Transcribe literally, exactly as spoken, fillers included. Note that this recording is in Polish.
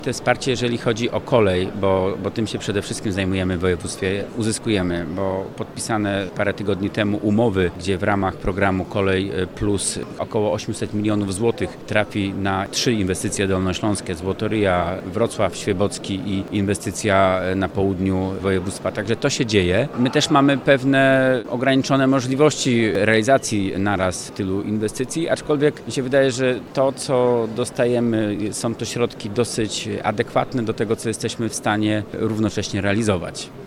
To wsparcie, jeżeli chodzi o kolej, bo, bo tym się przede wszystkim zajmujemy w województwie, uzyskujemy, bo podpisane parę tygodni temu umowy, gdzie w ramach programu Kolej Plus około osiemset milionów złotych trafi na trzy inwestycje dolnośląskie, Złotoryja, Wrocław Świebocki i inwestycja na południu województwa. Także to się dzieje. My też mamy pewne ograniczone możliwości realizacji naraz tylu inwestycji, aczkolwiek mi się wydaje, że to, co dostajemy, są to środki dosyć adekwatne do tego, co jesteśmy w stanie równocześnie realizować.